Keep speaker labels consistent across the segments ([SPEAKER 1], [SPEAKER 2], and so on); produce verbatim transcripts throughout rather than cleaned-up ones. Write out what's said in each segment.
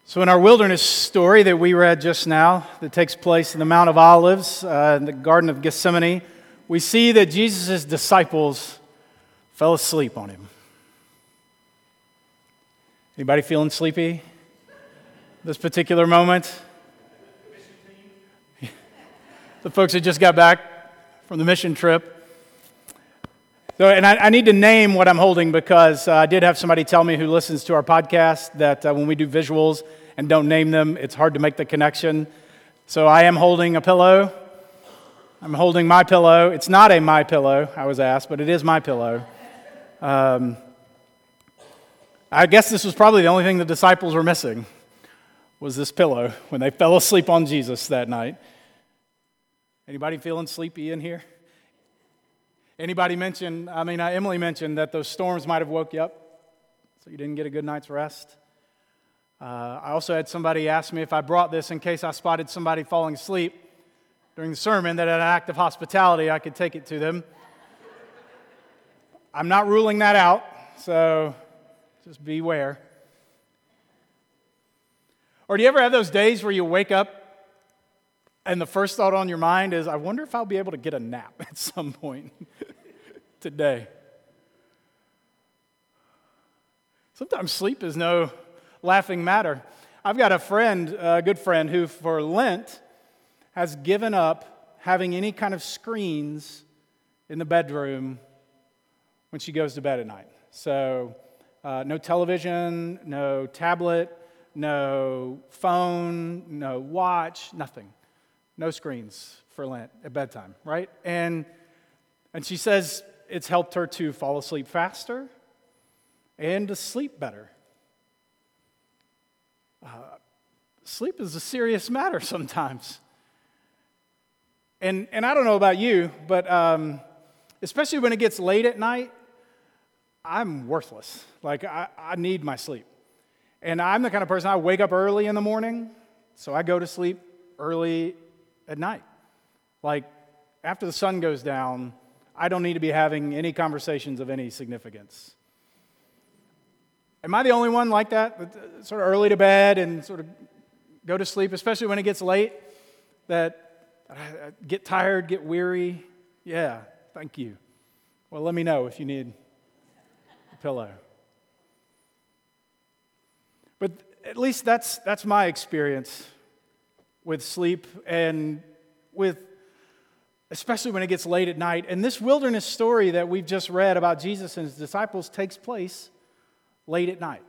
[SPEAKER 1] So in our wilderness story that we read just now, that takes place in the Mount of Olives, uh, in the Garden of Gethsemane, we see that Jesus' disciples fell asleep on him. Anybody feeling sleepy this particular moment? The folks that just got back from the mission trip. So, and I, I need to name what I'm holding because uh, I did have somebody tell me who listens to our podcast that uh, when we do visuals and don't name them, it's hard to make the connection. So I am holding a pillow. I'm holding my pillow. It's not a my pillow, I was asked, but it is my pillow. Um, I guess this was probably the only thing the disciples were missing, was this pillow when they fell asleep on Jesus that night. Anybody feeling sleepy in here? Anybody mention, I mean, uh, Emily mentioned that those storms might have woke you up, so you didn't get a good night's rest. Uh, I also had somebody ask me if I brought this in case I spotted somebody falling asleep during the sermon, that an act of hospitality, I could take it to them. I'm not ruling that out, so just beware. Or do you ever have those days where you wake up and the first thought on your mind is, I wonder if I'll be able to get a nap at some point today? Sometimes sleep is no laughing matter. I've got a friend, a good friend, who for Lent has given up having any kind of screens in the bedroom when she goes to bed at night. So uh, no television, no tablet, no phone, no watch, nothing. No screens for Lent at bedtime, right? And and she says it's helped her to fall asleep faster and to sleep better. Uh, sleep is a serious matter sometimes. And and I don't know about you, but um, especially when it gets late at night, I'm worthless. Like, I, I need my sleep. And I'm the kind of person, I wake up early in the morning, so I go to sleep early at night. Like, after the sun goes down, I don't need to be having any conversations of any significance. Am I the only one like that? Sort of early to bed and sort of go to sleep, especially when it gets late, that I get tired, get weary? Yeah, thank you. Well, let me know if you need a pillow. But at least that's that's my experience with sleep and with, especially when it gets late at night. And this wilderness story that we've just read about Jesus and his disciples takes place late at night.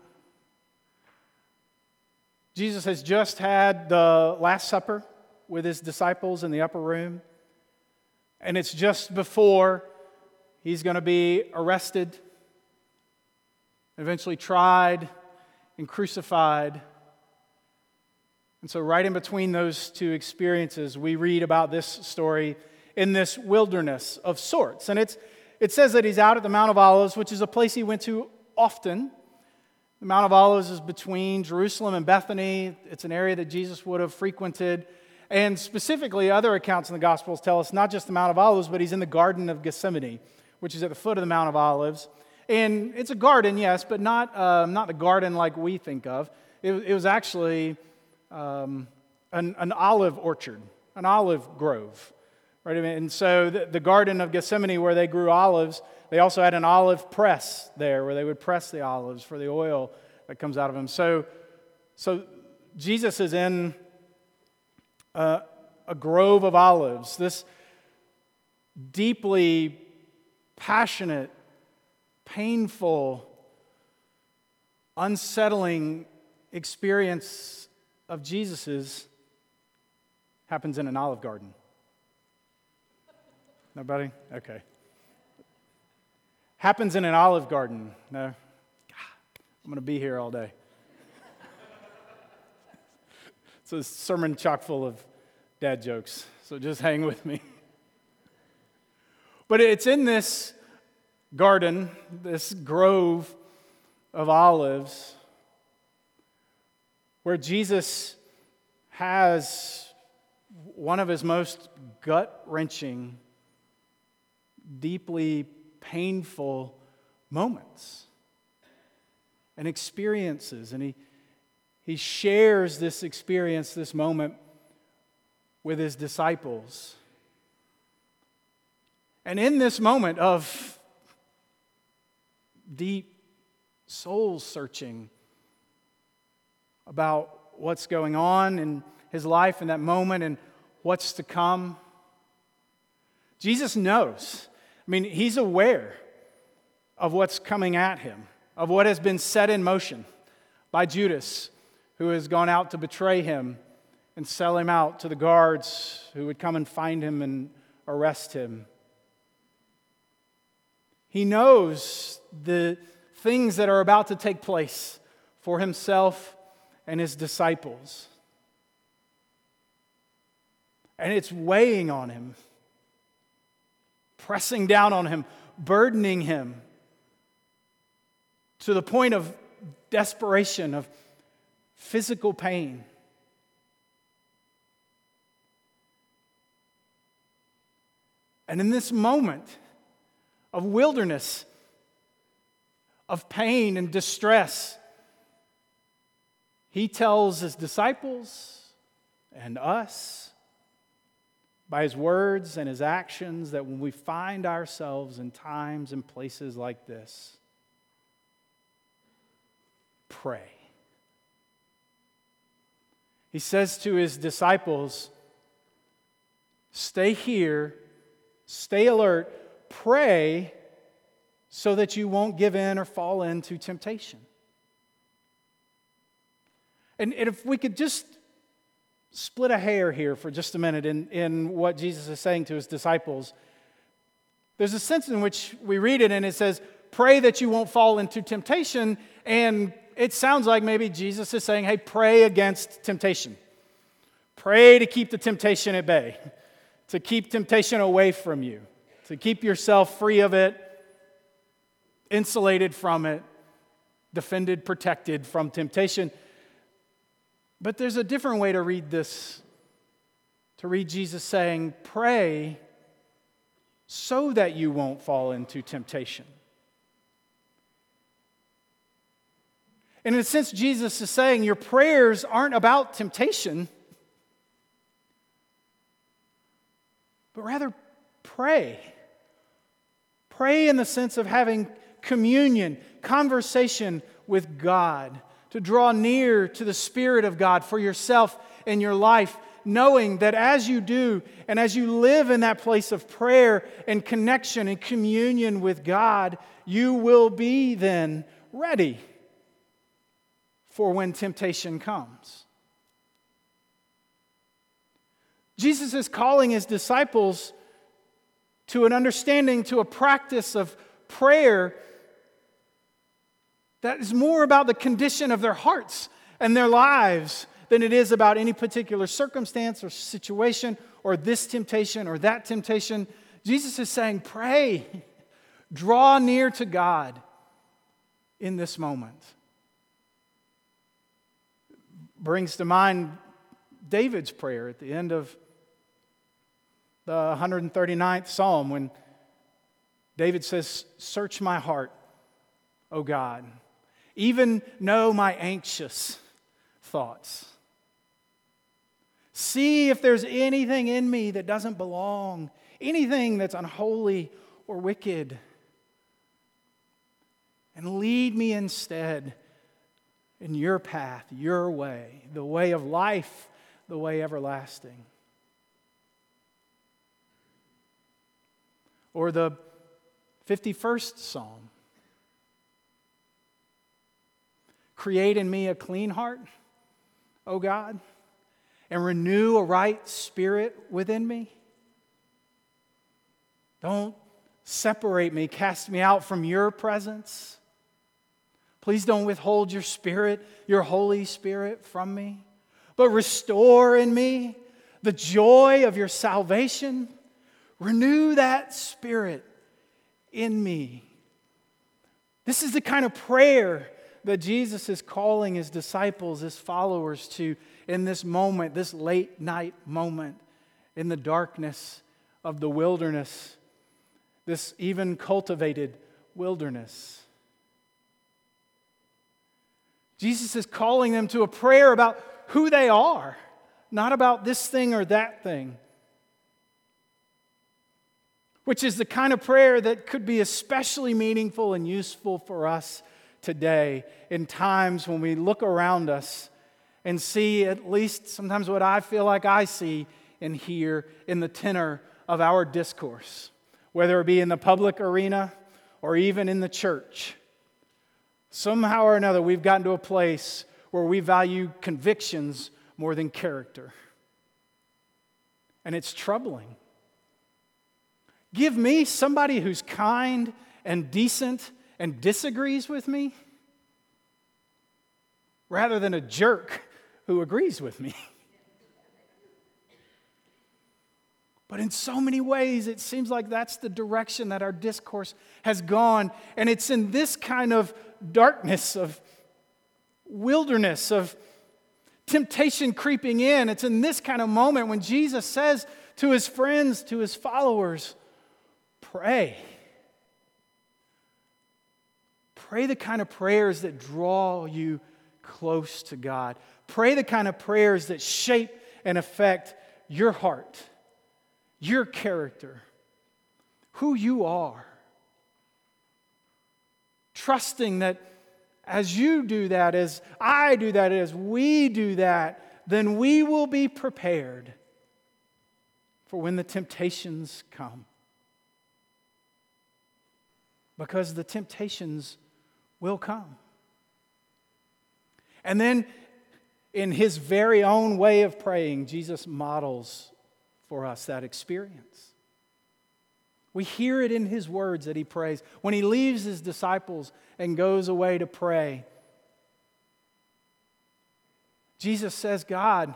[SPEAKER 1] Jesus has just had the Last Supper with his disciples in the upper room. And it's just before he's going to be arrested, eventually tried and crucified. And so right in between those two experiences, we read about this story in this wilderness of sorts. And it's it says that he's out at the Mount of Olives, which is a place he went to often. The Mount of Olives is between Jerusalem and Bethany. It's an area that Jesus would have frequented. And specifically, other accounts in the Gospels tell us not just the Mount of Olives, but he's in the Garden of Gethsemane, which is at the foot of the Mount of Olives. And it's a garden, yes, but not um, not the garden like we think of. It, it was actually um, an, an olive orchard, an olive grove, right? And so the, the Garden of Gethsemane, where they grew olives, they also had an olive press there, where they would press the olives for the oil that comes out of them. So, so Jesus is in uh, a grove of olives, this deeply passionate, painful, unsettling experience of Jesus's happens in an olive garden. Nobody? Okay. Happens in an olive garden. No? God, I'm going to be here all day. It's a sermon chock full of dad jokes, so just hang with me. But it's in this garden, this grove of olives, where Jesus has one of his most gut-wrenching, deeply painful moments and experiences. And he, he shares this experience, this moment, with his disciples. And in this moment of deep soul searching about what's going on in his life in that moment and what's to come, Jesus knows. I mean, he's aware of what's coming at him, of what has been set in motion by Judas, who has gone out to betray him and sell him out to the guards who would come and find him and arrest him. He knows the things that are about to take place for himself and his disciples. And it's weighing on him, pressing down on him, burdening him to the point of desperation, of physical pain. And in this moment of wilderness, of pain and distress, he tells his disciples and us by his words and his actions that when we find ourselves in times and places like this, pray. He says to his disciples, stay here, stay alert, pray so that you won't give in or fall into temptation. And, and if we could just split a hair here for just a minute in, in what Jesus is saying to his disciples, there's a sense in which we read it and it says, pray that you won't fall into temptation, and it sounds like maybe Jesus is saying, hey, pray against temptation. Pray to keep the temptation at bay, to keep temptation away from you, to keep yourself free of it, insulated from it, defended, protected from temptation. But there's a different way to read this, to read Jesus saying, pray so that you won't fall into temptation. And in a sense, Jesus is saying your prayers aren't about temptation, but rather pray. Pray in the sense of having communion, conversation with God, to draw near to the Spirit of God for yourself and your life, knowing that as you do and as you live in that place of prayer and connection and communion with God, you will be then ready for when temptation comes. Jesus is calling his disciples to an understanding, to a practice of prayer that is more about the condition of their hearts and their lives than it is about any particular circumstance or situation or this temptation or that temptation. Jesus is saying, pray, draw near to God in this moment. Brings to mind David's prayer at the end of the one hundred thirty-ninth Psalm when David says, search my heart, O God. Even know my anxious thoughts. See if there's anything in me that doesn't belong, anything that's unholy or wicked. And lead me instead in your path, your way, the way of life, the way everlasting. Or the fifty-first Psalm. Create in me a clean heart, O God, and renew a right spirit within me. Don't separate me, cast me out from your presence. Please don't withhold your Spirit, your Holy Spirit from me, but restore in me the joy of your salvation. Renew that Spirit in me. This is the kind of prayer that Jesus is calling his disciples, his followers to in this moment, this late night moment in the darkness of the wilderness, this even cultivated wilderness. Jesus is calling them to a prayer about who they are, not about this thing or that thing. Which is the kind of prayer that could be especially meaningful and useful for us today in times when we look around us and see at least sometimes what I feel like I see and hear in the tenor of our discourse, whether it be in the public arena or even in the church. Somehow or another, we've gotten to a place where we value convictions more than character. And it's troubling. Give me somebody who's kind and decent and disagrees with me, rather than a jerk who agrees with me. But in so many ways, it seems like that's the direction that our discourse has gone. And it's in this kind of darkness, of wilderness, of temptation creeping in. It's in this kind of moment when Jesus says to his friends, to his followers, pray. Pray the kind of prayers that draw you close to God. Pray the kind of prayers that shape and affect your heart, your character, who you are. Trusting that as you do that, as I do that, as we do that, then we will be prepared for when the temptations come. Because the temptations will come. And then, in his very own way of praying, Jesus models for us that experience. We hear it in his words that he prays. When he leaves his disciples and goes away to pray, Jesus says, God,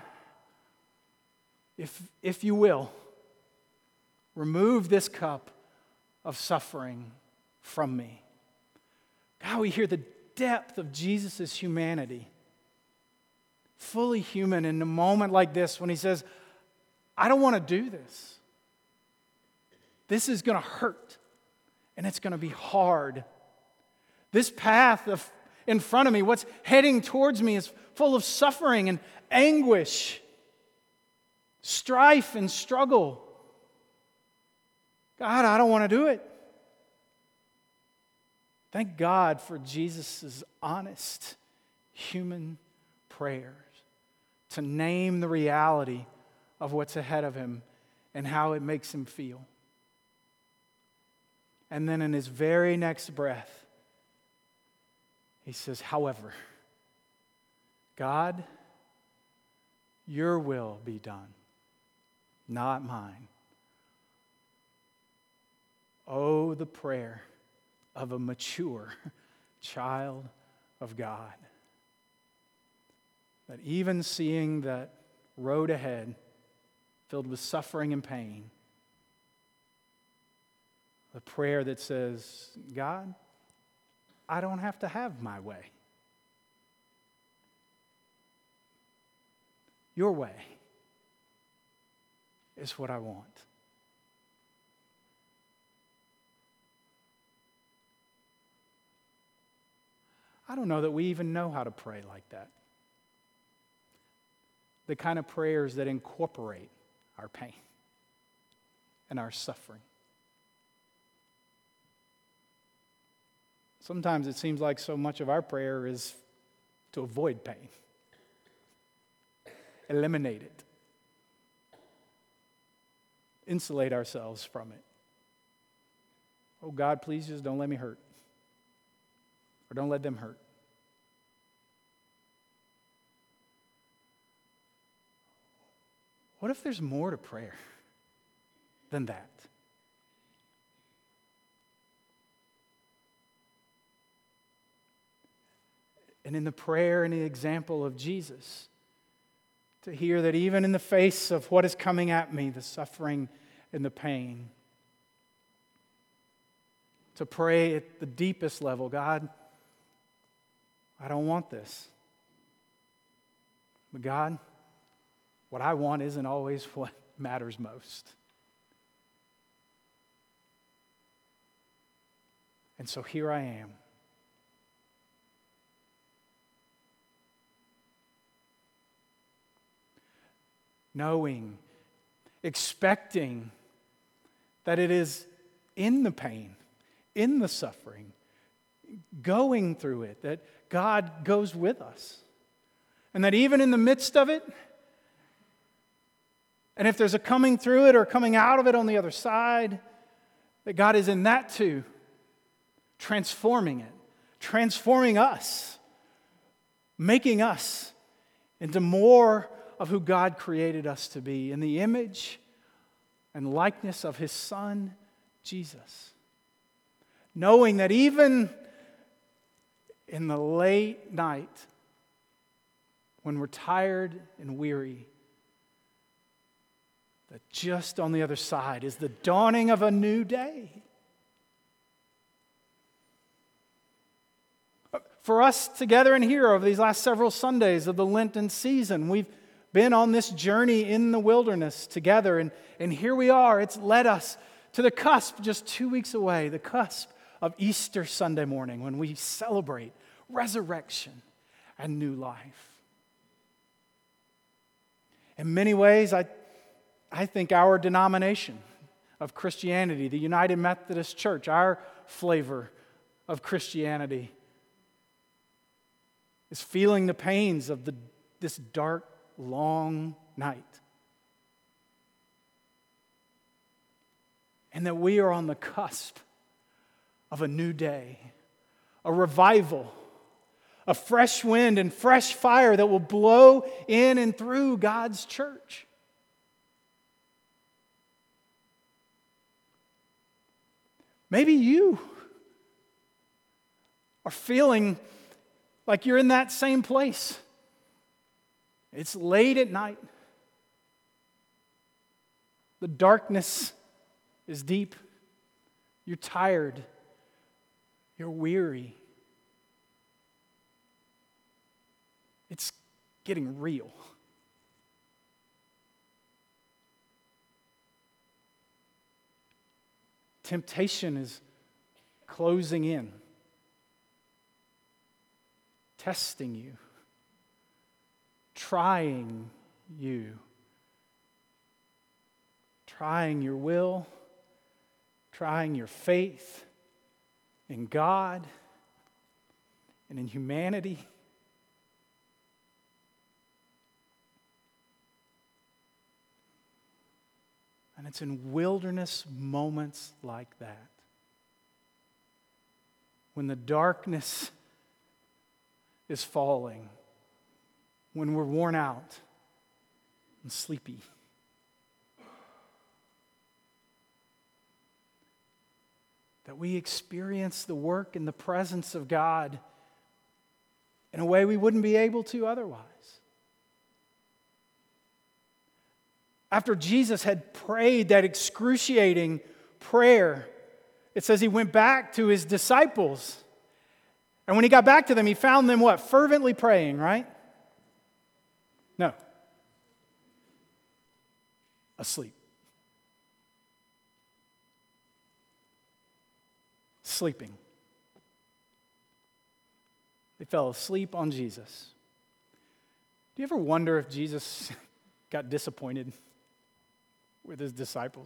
[SPEAKER 1] if, if you will, remove this cup of suffering from me. God, we hear the depth of Jesus' humanity. Fully human in a moment like this when he says, I don't want to do this. This is going to hurt, and it's going to be hard. This path of, in front of me, what's heading towards me, is full of suffering and anguish, strife and struggle. God, I don't want to do it. Thank God for Jesus' honest human prayers to name the reality of what's ahead of him and how it makes him feel. And then in his very next breath, he says, however, God, your will be done, not mine. Oh, the prayer of a mature child of God. That even seeing that road ahead filled with suffering and pain, the prayer that says, God, I don't have to have my way. Your way is what I want. I don't know that we even know how to pray like that. The kind of prayers that incorporate our pain and our suffering. Sometimes it seems like so much of our prayer is to avoid pain, eliminate it, insulate ourselves from it. Oh God, please just don't let me hurt, or don't let them hurt. What if there's more to prayer than that? And in the prayer and the example of Jesus, to hear that even in the face of what is coming at me, the suffering and the pain, to pray at the deepest level, God, I don't want this. But God, what I want isn't always what matters most. And so here I am. knowing, expecting that it is in the pain, in the suffering, going through it, that God goes with us. And that even in the midst of it, and if there's a coming through it or coming out of it on the other side, that God is in that too, transforming it, transforming us, making us into more of who God created us to be, in the image and likeness of His Son, Jesus. Knowing that even in the late night, when we're tired and weary, that just on the other side is the dawning of a new day. For us together in here over these last several Sundays of the Lenten season, we've been on this journey in the wilderness together, and, and here we are. It's led us to the cusp, just two weeks away, the cusp of Easter Sunday morning, when we celebrate resurrection and new life. In many ways, I, I think our denomination of Christianity, the United Methodist Church, our flavor of Christianity, is feeling the pains of the, this dark, long night. And that we are on the cusp of a new day, a revival, a fresh wind and fresh fire that will blow in and through God's church. Maybe you are feeling like you're in that same place. It's late at night. The darkness is deep. You're tired. You're weary. It's getting real. Temptation is closing in, testing you, trying you, trying your will, trying your faith in God and in humanity. And it's in wilderness moments like that, when the darkness is falling, when we're worn out and sleepy, that we experience the work and the presence of God in a way we wouldn't be able to otherwise. After Jesus had prayed that excruciating prayer, it says he went back to his disciples. And when he got back to them, he found them what? Fervently praying, right? No. Asleep. Sleeping. They fell asleep on Jesus. Do you ever wonder if Jesus got disappointed with his disciples?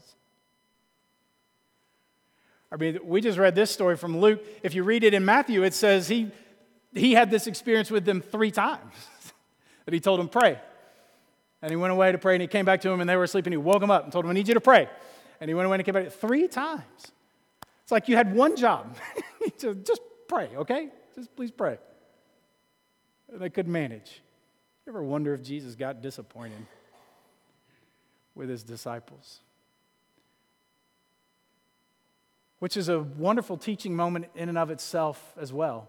[SPEAKER 1] I mean, we just read this story from Luke. If you read it in Matthew, it says he, he had this experience with them three times. That he told them, pray. And he went away to pray, and he came back to them, and they were asleep, and he woke them up and told them, I need you to pray. And he went away and came back three times. It's like you had one job. just, just pray, okay? Just please pray. And they couldn't manage. You ever wonder if Jesus got disappointed with his disciples? Which is a wonderful teaching moment in and of itself as well.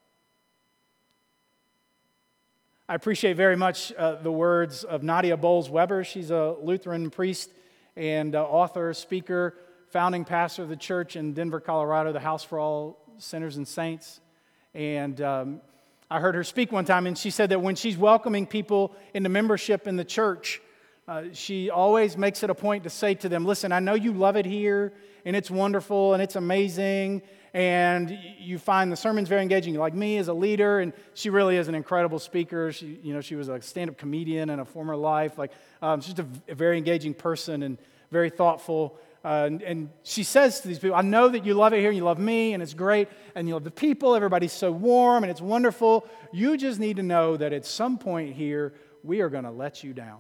[SPEAKER 1] I appreciate very much uh, the words of Nadia Bowles-Weber. She's a Lutheran priest and uh, author, speaker, founding pastor of the church in Denver, Colorado, the House for All Sinners and Saints. And um, I heard her speak one time, and she said that when she's welcoming people into membership in the church, uh, she always makes it a point to say to them, listen, I know you love it here, and it's wonderful, and it's amazing, and you find the sermons very engaging. You like me as a leader, and she really is an incredible speaker. She, you know, she was a stand-up comedian in a former life. Like, um, she's just a, a very engaging person and very thoughtful. Uh, and, and she says to these people, I know that you love it here, and you love me, and it's great, and you love the people. Everybody's so warm, and it's wonderful. You just need to know that at some point here, we are going to let you down.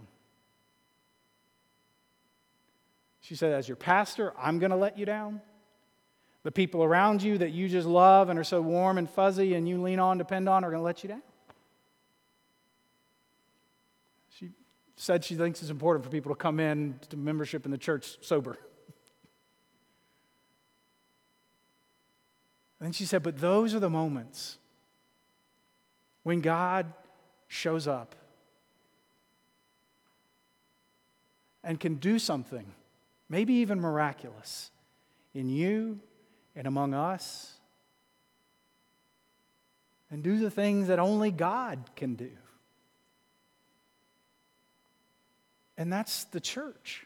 [SPEAKER 1] She said, as your pastor, I'm going to let you down. The people around you that you just love and are so warm and fuzzy and you lean on, depend on, are going to let you down. She said she thinks it's important for people to come in to membership in the church sober. And then she said, but those are the moments when God shows up and can do something, maybe even miraculous, in you and among us, and do the things that only God can do. And that's the church.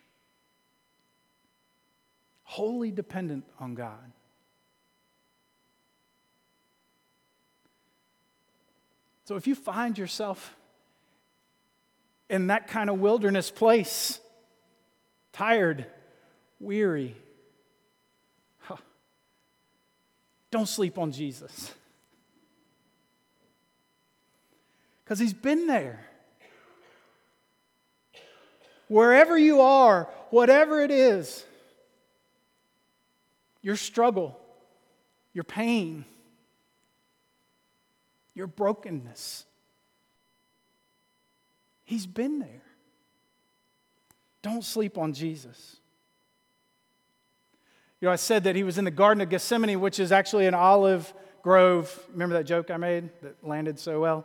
[SPEAKER 1] Wholly dependent on God. So if you find yourself in that kind of wilderness place, tired, weary, huh, don't sleep on Jesus. Because he's been there. Wherever you are, whatever it is, your struggle, your pain, your brokenness, he's been there. Don't sleep on Jesus. You know, I said that he was in the Garden of Gethsemane, which is actually an olive grove. Remember that joke I made that landed so well?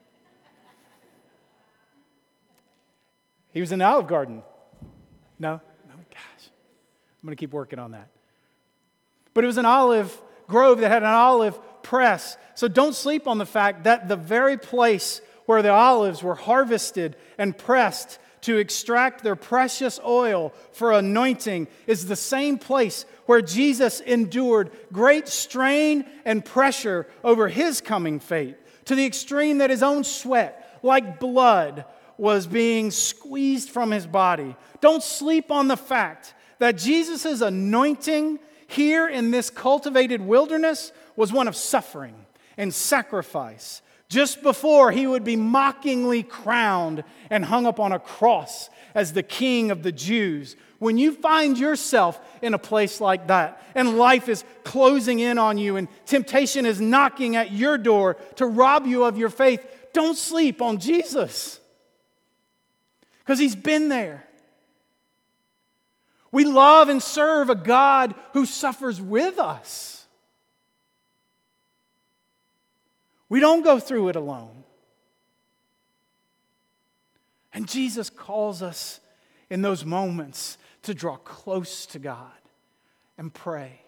[SPEAKER 1] He was in the Olive Garden. No? Oh, gosh. I'm going to keep working on that. But it was an olive grove that had an olive press. So don't sleep on the fact that the very place where the olives were harvested and pressed to extract their precious oil for anointing is the same place where Jesus endured great strain and pressure over his coming fate, to the extreme that his own sweat, like blood, was being squeezed from his body. Don't sleep on the fact that Jesus' anointing here in this cultivated wilderness was one of suffering and sacrifice, just before he would be mockingly crowned and hung up on a cross as the King of the Jews. When you find yourself in a place like that, and life is closing in on you, and temptation is knocking at your door to rob you of your faith, don't sleep on Jesus. Because he's been there. We love and serve a God who suffers with us. We don't go through it alone. And Jesus calls us in those moments to draw close to God and pray.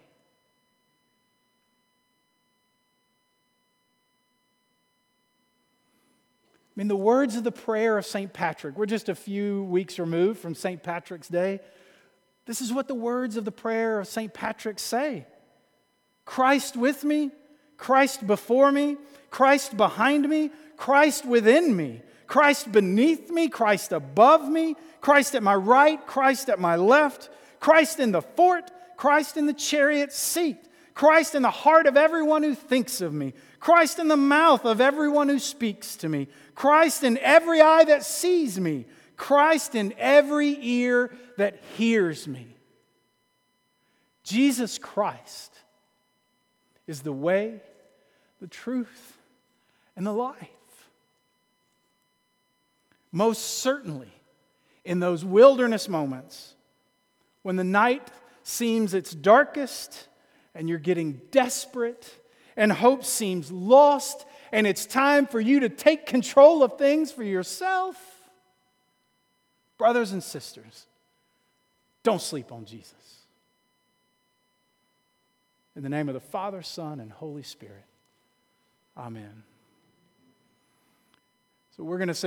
[SPEAKER 1] I mean, the words of the prayer of Saint Patrick, we're just a few weeks removed from Saint Patrick's Day. This is what the words of the prayer of Saint Patrick say. Christ with me, Christ before me, Christ behind me, Christ within me, Christ beneath me, Christ above me, Christ at my right, Christ at my left, Christ in the fort, Christ in the chariot seat, Christ in the heart of everyone who thinks of me, Christ in the mouth of everyone who speaks to me, Christ in every eye that sees me, Christ in every ear that hears me. Jesus Christ is the way, the truth, and the life. Most certainly, in those wilderness moments, when the night seems its darkest, and you're getting desperate, and hope seems lost, and it's time for you to take control of things for yourself, brothers and sisters, don't sleep on Jesus. In the name of the Father, Son, and Holy Spirit. Amen. So we're going to say